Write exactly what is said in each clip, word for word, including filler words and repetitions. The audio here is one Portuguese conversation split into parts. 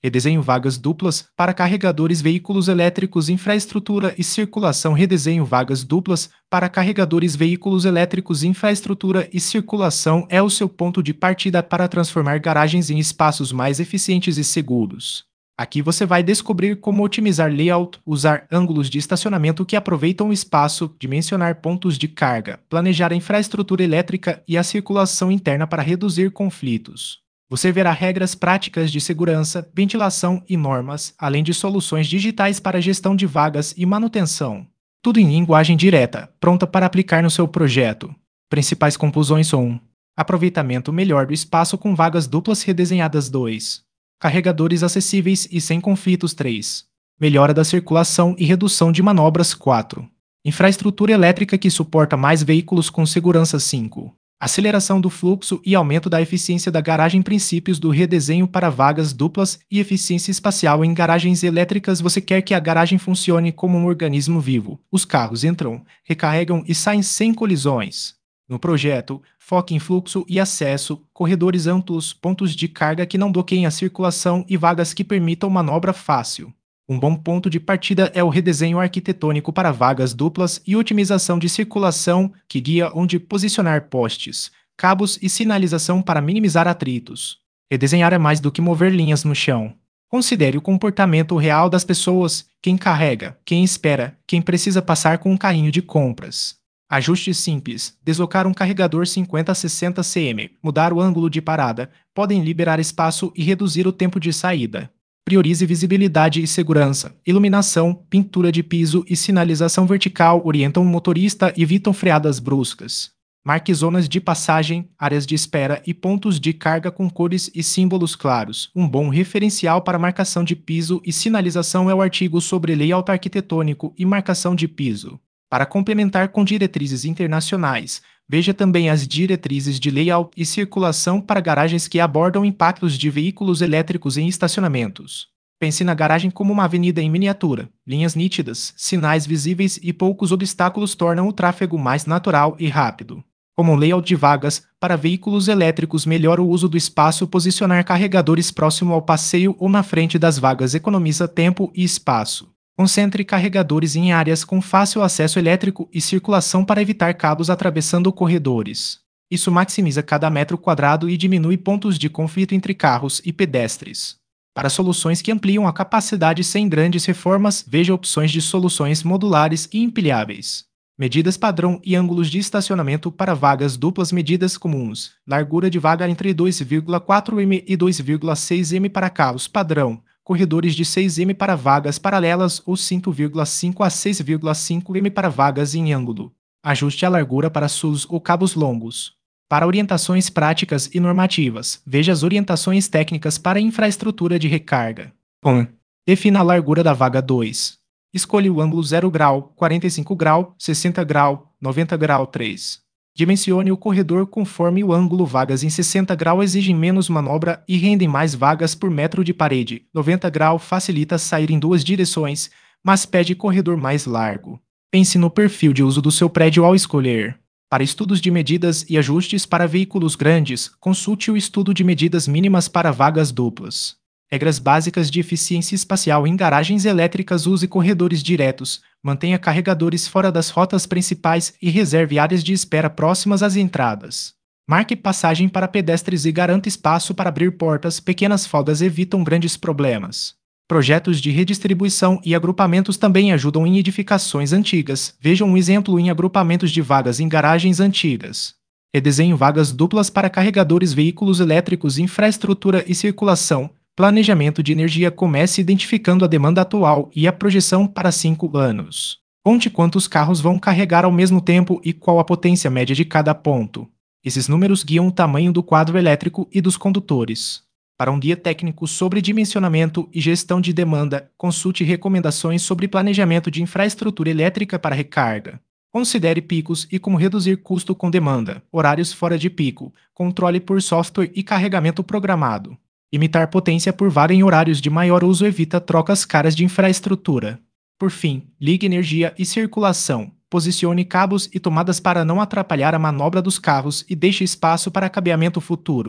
Redesenho vagas duplas para carregadores, veículos elétricos, infraestrutura e circulação. Redesenho vagas duplas para carregadores, veículos elétricos, infraestrutura e circulação é o seu ponto de partida para transformar garagens em espaços mais eficientes e seguros. Aqui você vai descobrir como otimizar layout, usar ângulos de estacionamento que aproveitam o espaço, dimensionar pontos de carga, planejar a infraestrutura elétrica e a circulação interna para reduzir conflitos. Você verá regras práticas de segurança, ventilação e normas, além de soluções digitais para gestão de vagas e manutenção. Tudo em linguagem direta, pronta para aplicar no seu projeto. Principais conclusões são: um. Aproveitamento melhor do espaço com vagas duplas redesenhadas. dois. Carregadores acessíveis e sem conflitos. três. Melhora da circulação e redução de manobras. quatro. Infraestrutura elétrica que suporta mais veículos com segurança. cinco. Aceleração do fluxo e aumento da eficiência da garagem. Princípios do redesenho para vagas duplas e eficiência espacial em garagens elétricas. Você quer que a garagem funcione como um organismo vivo. Os carros entram, recarregam e saem sem colisões. No projeto, foque em fluxo e acesso, corredores amplos, pontos de carga que não bloqueiem a circulação e vagas que permitam manobra fácil. Um bom ponto de partida é o redesenho arquitetônico para vagas duplas e otimização de circulação, que guia onde posicionar postes, cabos e sinalização para minimizar atritos. Redesenhar é mais do que mover linhas no chão. Considere o comportamento real das pessoas, quem carrega, quem espera, quem precisa passar com um carrinho de compras. Ajustes simples: deslocar um carregador cinquenta a sessenta centímetros, mudar o ângulo de parada, podem liberar espaço e reduzir o tempo de saída. Priorize visibilidade e segurança. Iluminação, pintura de piso e sinalização vertical orientam o motorista e evitam freadas bruscas. Marque zonas de passagem, áreas de espera e pontos de carga com cores e símbolos claros. Um bom referencial para marcação de piso e sinalização é o artigo sobre layout arquitetônico e marcação de piso. Para complementar com diretrizes internacionais, veja também as diretrizes de layout e circulação para garagens que abordam impactos de veículos elétricos em estacionamentos. Pense na garagem como uma avenida em miniatura. Linhas nítidas, sinais visíveis e poucos obstáculos tornam o tráfego mais natural e rápido. Como um layout de vagas, para veículos elétricos melhora o uso do espaço. Posicionar carregadores próximo ao passeio ou na frente das vagas economiza tempo e espaço. Concentre carregadores em áreas com fácil acesso elétrico e circulação para evitar cabos atravessando corredores. Isso maximiza cada metro quadrado e diminui pontos de conflito entre carros e pedestres. Para soluções que ampliam a capacidade sem grandes reformas, veja opções de soluções modulares e empilháveis. Medidas padrão e ângulos de estacionamento para vagas duplas. Medidas comuns: largura de vaga entre dois vírgula quatro milímetros e dois vírgula seis milímetros para carros padrão. Corredores de seis milímetros para vagas paralelas ou cinco vírgula cinco a seis vírgula cinco milímetros para vagas em ângulo. Ajuste a largura para S U S ou cabos longos. Para orientações práticas e normativas, veja as orientações técnicas para infraestrutura de recarga. um. Defina a largura da vaga. dois. Escolha o ângulo zero grau, quarenta e cinco grau, sessenta grau, noventa grau. três. Dimensione o corredor conforme o ângulo. Vagas em sessenta grau exigem menos manobra e rendem mais vagas por metro de parede. noventa grau facilita sair em duas direções, mas pede corredor mais largo. Pense no perfil de uso do seu prédio ao escolher. Para estudos de medidas e ajustes para veículos grandes, consulte o estudo de medidas mínimas para vagas duplas. Regras básicas de eficiência espacial em garagens elétricas. Use corredores diretos, mantenha carregadores fora das rotas principais e reserve áreas de espera próximas às entradas. Marque passagem para pedestres e garanta espaço para abrir portas. Pequenas folgas evitam grandes problemas. Projetos de redistribuição e agrupamentos também ajudam em edificações antigas. Vejam um exemplo em agrupamentos de vagas em garagens antigas. Redesenho vagas duplas para carregadores, veículos elétricos, infraestrutura e circulação. Planejamento de energia. Comece identificando a demanda atual e a projeção para cinco anos. Conte quantos carros vão carregar ao mesmo tempo e qual a potência média de cada ponto. Esses números guiam o tamanho do quadro elétrico e dos condutores. Para um guia técnico sobre dimensionamento e gestão de demanda, consulte recomendações sobre planejamento de infraestrutura elétrica para recarga. Considere picos e como reduzir custo com demanda, horários fora de pico, controle por software e carregamento programado. Limitar potência por vaga em horários de maior uso evita trocas caras de infraestrutura. Por fim, ligue energia e circulação. Posicione cabos e tomadas para não atrapalhar a manobra dos carros e deixe espaço para cabeamento futuro.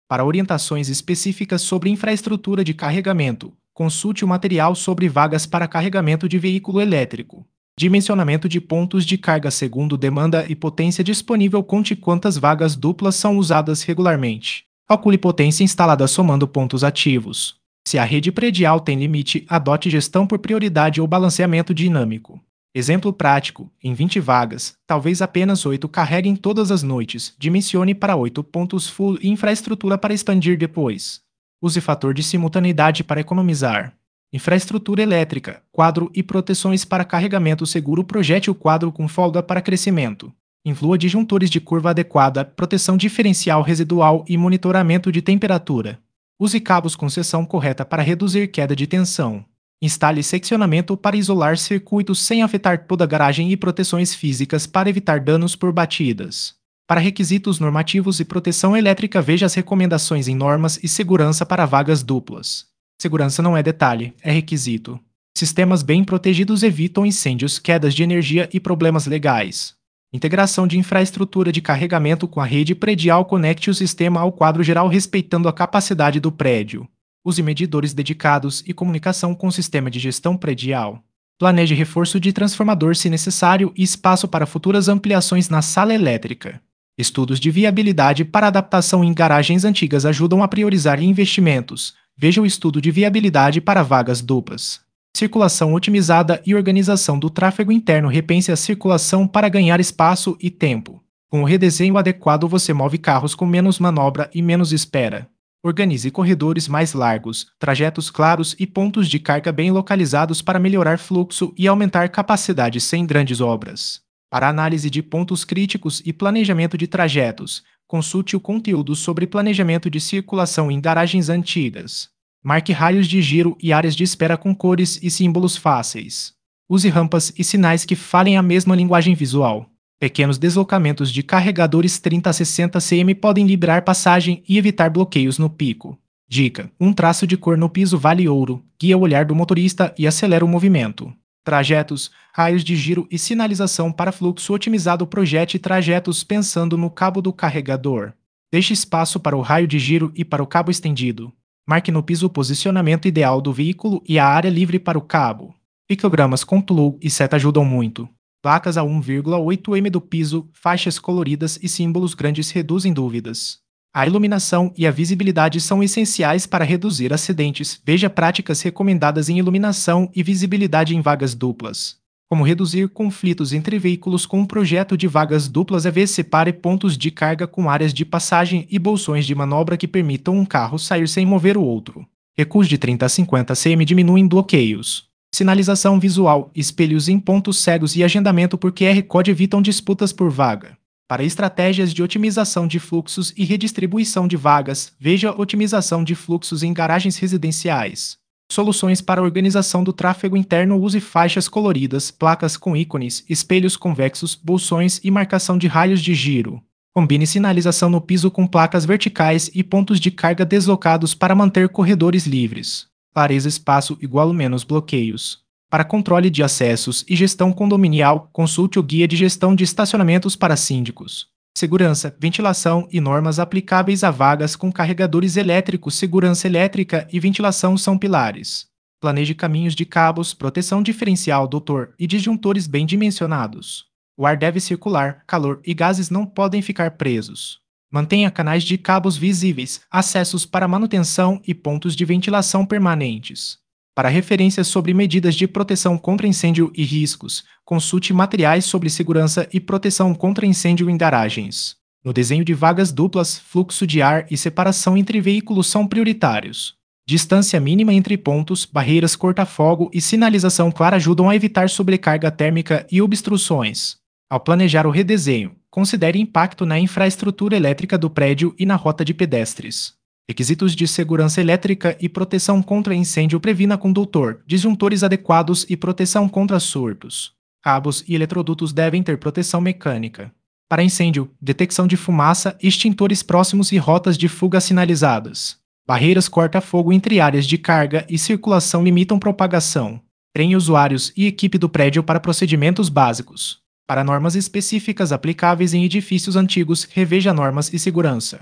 Para orientações específicas sobre infraestrutura de carregamento, consulte o material sobre vagas para carregamento de veículo elétrico. Dimensionamento de pontos de carga segundo demanda e potência disponível. Conte quantas vagas duplas são usadas regularmente. Calcule potência instalada somando pontos ativos. Se a rede predial tem limite, adote gestão por prioridade ou balanceamento dinâmico. Exemplo prático: em vinte vagas, talvez apenas oito carreguem todas as noites. Dimensione para oito pontos full e infraestrutura para expandir depois. Use fator de simultaneidade para economizar. Infraestrutura elétrica, quadro e proteções para carregamento seguro. Projete o quadro com folga para crescimento. Inclua disjuntores de curva adequada, proteção diferencial residual e monitoramento de temperatura. Use cabos com seção correta para reduzir queda de tensão. Instale seccionamento para isolar circuitos sem afetar toda a garagem e proteções físicas para evitar danos por batidas. Para requisitos normativos e proteção elétrica, veja as recomendações em normas e segurança para vagas duplas. Segurança não é detalhe, é requisito. Sistemas bem protegidos evitam incêndios, quedas de energia e problemas legais. Integração de infraestrutura de carregamento com a rede predial. Conecte o sistema ao quadro geral respeitando a capacidade do prédio. Use medidores dedicados e comunicação com o sistema de gestão predial. Planeje reforço de transformador se necessário e espaço para futuras ampliações na sala elétrica. Estudos de viabilidade para adaptação em garagens antigas ajudam a priorizar investimentos. Veja o estudo de viabilidade para vagas duplas. Circulação otimizada e organização do tráfego interno. Repense a circulação para ganhar espaço e tempo. Com o redesenho adequado, você move carros com menos manobra e menos espera. Organize corredores mais largos, trajetos claros e pontos de carga bem localizados para melhorar fluxo e aumentar capacidade sem grandes obras. Para análise de pontos críticos e planejamento de trajetos, consulte o conteúdo sobre planejamento de circulação em garagens antigas. Marque raios de giro e áreas de espera com cores e símbolos fáceis. Use rampas e sinais que falem a mesma linguagem visual. Pequenos deslocamentos de carregadores trinta a sessenta centímetros podem liberar passagem e evitar bloqueios no pico. Dica: um traço de cor no piso vale ouro, guia o olhar do motorista e acelera o movimento. Trajetos, raios de giro e sinalização para fluxo otimizado. Projete trajetos pensando no cabo do carregador. Deixe espaço para o raio de giro e para o cabo estendido. Marque no piso o posicionamento ideal do veículo e a área livre para o cabo. Picogramas com plug e seta ajudam muito. Placas a um vírgula oito milímetros do piso, faixas coloridas e símbolos grandes reduzem dúvidas. A iluminação e a visibilidade são essenciais para reduzir acidentes. Veja práticas recomendadas em iluminação e visibilidade em vagas duplas. Como reduzir conflitos entre veículos com um projeto de vagas duplas. A V separe pontos de carga com áreas de passagem e bolsões de manobra que permitam um carro sair sem mover o outro. Recuos de trinta a cinquenta centímetros diminuem bloqueios. Sinalização visual, espelhos em pontos cegos e agendamento por Q R Code evitam disputas por vaga. Para estratégias de otimização de fluxos e redistribuição de vagas, veja otimização de fluxos em garagens residenciais. Soluções para organização do tráfego interno. Use faixas coloridas, placas com ícones, espelhos convexos, bolsões e marcação de raios de giro. Combine sinalização no piso com placas verticais e pontos de carga deslocados para manter corredores livres. Clareza espaço igual menos bloqueios. Para controle de acessos e gestão condominial, consulte o Guia de Gestão de Estacionamentos para Síndicos. Segurança, ventilação e normas aplicáveis a vagas com carregadores elétricos. Segurança elétrica e ventilação são pilares. Planeje caminhos de cabos, proteção diferencial, doutor, e disjuntores bem dimensionados. O ar deve circular, calor e gases não podem ficar presos. Mantenha canais de cabos visíveis, acessos para manutenção e pontos de ventilação permanentes. Para referências sobre medidas de proteção contra incêndio e riscos, consulte materiais sobre segurança e proteção contra incêndio em garagens. No desenho de vagas duplas, fluxo de ar e separação entre veículos são prioritários. Distância mínima entre pontos, barreiras corta-fogo e sinalização clara ajudam a evitar sobrecarga térmica e obstruções. Ao planejar o redesenho, considere impacto na infraestrutura elétrica do prédio e na rota de pedestres. Requisitos de segurança elétrica e proteção contra incêndio. Previna condutor, disjuntores adequados e proteção contra surtos. Cabos e eletrodutos devem ter proteção mecânica. Para incêndio, detecção de fumaça, extintores próximos e rotas de fuga sinalizadas. Barreiras corta-fogo entre áreas de carga e circulação limitam propagação. Treine usuários e equipe do prédio para procedimentos básicos. Para normas específicas aplicáveis em edifícios antigos, reveja normas e segurança.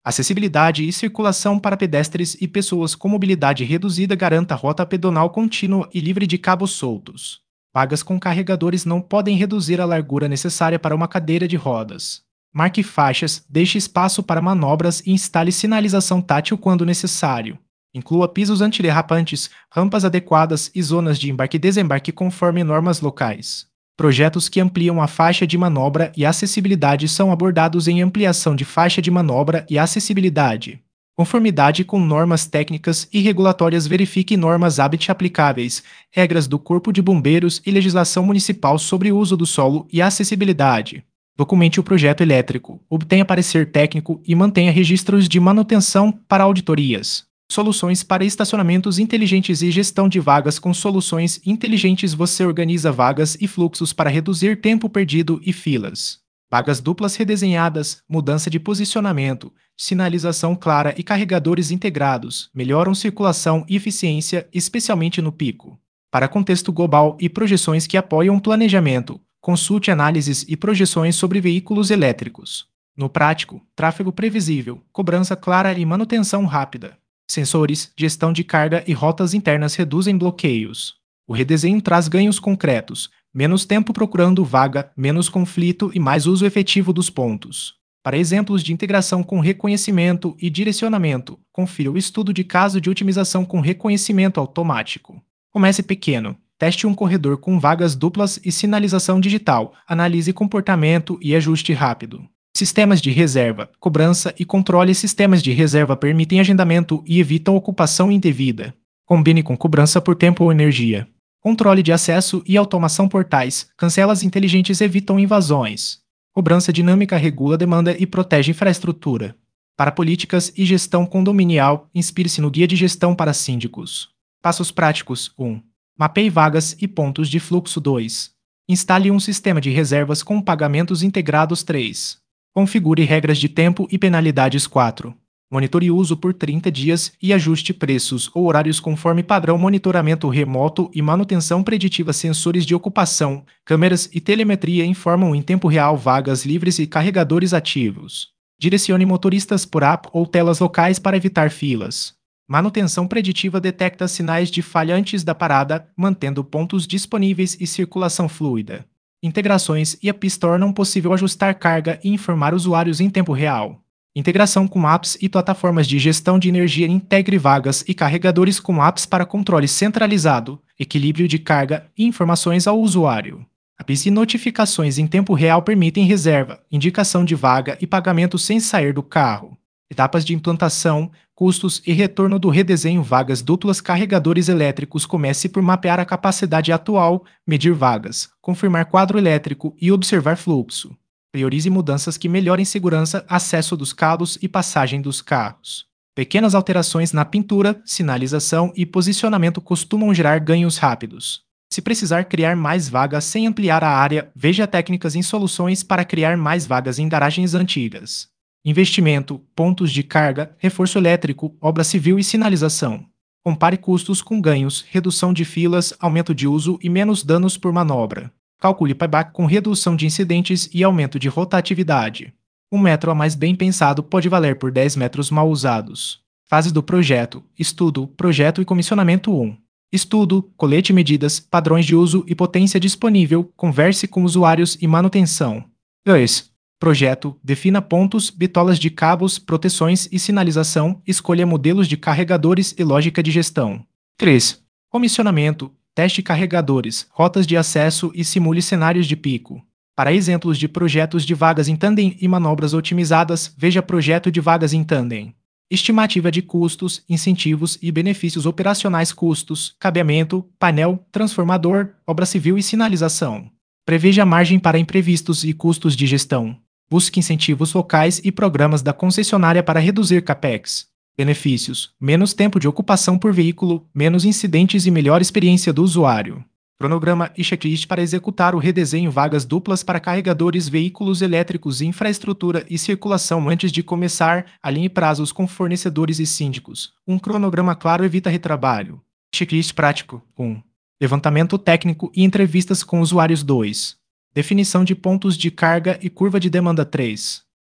Acessibilidade e circulação para pedestres e pessoas com mobilidade reduzida garanta rota pedonal contínua e livre de cabos soltos. Vagas com carregadores não podem reduzir a largura necessária para uma cadeira de rodas. Marque faixas, deixe espaço para manobras e instale sinalização tátil quando necessário. Inclua pisos antiderrapantes, rampas adequadas e zonas de embarque e desembarque conforme normas locais. Projetos que ampliam a faixa de manobra e acessibilidade são abordados em ampliação de faixa de manobra e acessibilidade. Conformidade com normas técnicas e regulatórias. Verifique normas hábit aplicáveis, regras do Corpo de Bombeiros e legislação municipal sobre o uso do solo e acessibilidade. Documente o projeto elétrico, obtenha parecer técnico e mantenha registros de manutenção para auditorias. Soluções para estacionamentos inteligentes e gestão de vagas. Com soluções inteligentes você organiza vagas e fluxos para reduzir tempo perdido e filas. Vagas duplas redesenhadas, mudança de posicionamento, sinalização clara e carregadores integrados melhoram circulação e eficiência, especialmente no pico. Para contexto global e projeções que apoiam planejamento, consulte análises e projeções sobre veículos elétricos. No prático, tráfego previsível, cobrança clara e manutenção rápida. Sensores, gestão de carga e rotas internas reduzem bloqueios. O redesenho traz ganhos concretos: menos tempo procurando vaga, menos conflito e mais uso efetivo dos pontos. Para exemplos de integração com reconhecimento e direcionamento, confira o estudo de caso de otimização com reconhecimento automático. Comece pequeno. Teste um corredor com vagas duplas e sinalização digital. Analise comportamento e ajuste rápido. Sistemas de reserva, cobrança e controle. Sistemas de reserva permitem agendamento e evitam ocupação indevida. Combine com cobrança por tempo ou energia. Controle de acesso e automação. Portais, cancelas inteligentes evitam invasões. Cobrança dinâmica regula a demanda e protege a infraestrutura. Para políticas e gestão condominial, inspire-se no Guia de Gestão para Síndicos. Passos práticos. um. Mapeie vagas e pontos de fluxo. dois. Instale um sistema de reservas com pagamentos integrados. três. Configure regras de tempo e penalidades. quatro. Monitore o uso por trinta dias e ajuste preços ou horários conforme padrão. Monitoramento remoto e manutenção preditiva. Sensores de ocupação, câmeras e telemetria informam em tempo real vagas livres e carregadores ativos. Direcione motoristas por app ou telas locais para evitar filas. Manutenção preditiva detecta sinais de falha antes da parada, mantendo pontos disponíveis e circulação fluida. Integrações e apps tornam possível ajustar carga e informar usuários em tempo real. Integração com apps e plataformas de gestão de energia. Integre vagas e carregadores com apps para controle centralizado, equilíbrio de carga e informações ao usuário. Apps e notificações em tempo real permitem reserva, indicação de vaga e pagamento sem sair do carro. Etapas de implantação, custos e retorno do redesenho. Vagas duplas. Carregadores elétricos. Comece por mapear a capacidade atual, medir vagas, confirmar quadro elétrico e observar fluxo. Priorize mudanças que melhorem segurança, acesso dos cabos e passagem dos carros. Pequenas alterações na pintura, sinalização e posicionamento costumam gerar ganhos rápidos. Se precisar criar mais vagas sem ampliar a área, veja técnicas em soluções para criar mais vagas em garagens antigas. Investimento, pontos de carga, reforço elétrico, obra civil e sinalização. Compare custos com ganhos, redução de filas, aumento de uso e menos danos por manobra. Calcule payback com redução de incidentes e aumento de rotatividade. Um metro a mais bem pensado pode valer por dez metros mal usados. Fase do projeto: estudo, projeto e comissionamento. um. Estudo, colete medidas, padrões de uso e potência disponível, converse com usuários e manutenção. dois. Projeto, defina pontos, bitolas de cabos, proteções e sinalização, escolha modelos de carregadores e lógica de gestão. três. Comissionamento, teste carregadores, rotas de acesso e simule cenários de pico. Para exemplos de projetos de vagas em tandem e manobras otimizadas, veja projeto de vagas em tandem. Estimativa de custos, incentivos e benefícios operacionais. Custos, cabeamento, painel, transformador, obra civil e sinalização. Preveja margem para imprevistos e custos de gestão. Busque incentivos locais e programas da concessionária para reduzir capex. Benefícios: menos tempo de ocupação por veículo, menos incidentes e melhor experiência do usuário. Cronograma e checklist para executar o redesenho. Vagas duplas para carregadores, veículos elétricos, infraestrutura e circulação. Antes de começar, alinhe prazos com fornecedores e síndicos. Um cronograma claro evita retrabalho. Checklist prático. um. Levantamento técnico e entrevistas com usuários. dois. Definição de pontos de carga e curva de demanda. três.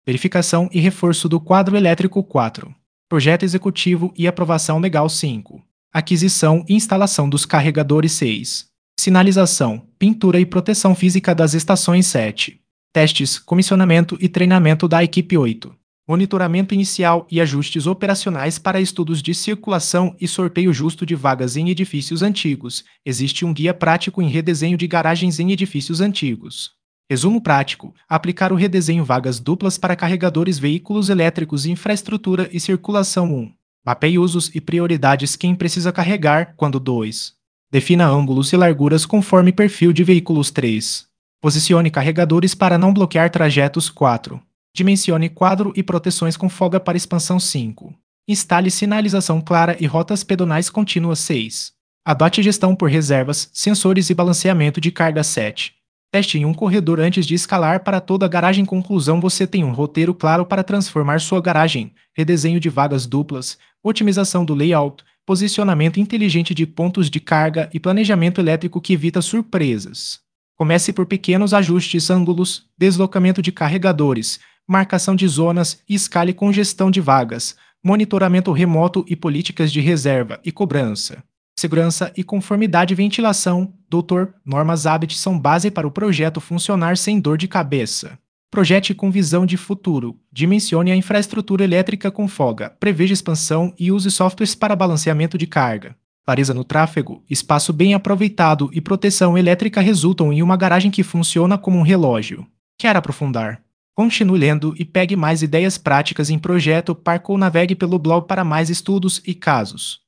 Verificação e reforço do quadro elétrico quatro. Projeto executivo e aprovação legal cinco. Aquisição e instalação dos carregadores seis. Sinalização, pintura e proteção física das estações sete. Testes, comissionamento e treinamento da equipe oito. Monitoramento inicial e ajustes operacionais para estudos de circulação e sorteio justo de vagas em edifícios antigos. Existe um guia prático em redesenho de garagens em edifícios antigos. Resumo prático: aplicar o redesenho vagas duplas para carregadores veículos elétricos, infraestrutura e circulação um. Mapeie usos e prioridades quem precisa carregar, quando dois. Defina ângulos e larguras conforme perfil de veículos três. Posicione carregadores para não bloquear trajetos quatro. Dimensione quadro e proteções com folga para expansão cinco. Instale sinalização clara e rotas pedonais contínuas seis. Adote gestão por reservas, sensores e balanceamento de carga sete. Teste em um corredor antes de escalar para toda a garagem. Conclusão: você tem um roteiro claro para transformar sua garagem. Redesenho de vagas duplas, otimização do layout, posicionamento inteligente de pontos de carga e planejamento elétrico que evita surpresas. Comece por pequenos ajustes, ângulos, deslocamento de carregadores, marcação de zonas e escale com gestão de vagas, monitoramento remoto e políticas de reserva e cobrança. Segurança e conformidade. Ventilação, doutor Normas Abit são base para o projeto funcionar sem dor de cabeça. Projete com visão de futuro. Dimensione a infraestrutura elétrica com folga. Preveja expansão e use softwares para balanceamento de carga. Clareza no tráfego, espaço bem aproveitado e proteção elétrica resultam em uma garagem que funciona como um relógio. Quer aprofundar? Continue lendo e pegue mais ideias práticas em Projeto Parco ou navegue pelo blog para mais estudos e casos.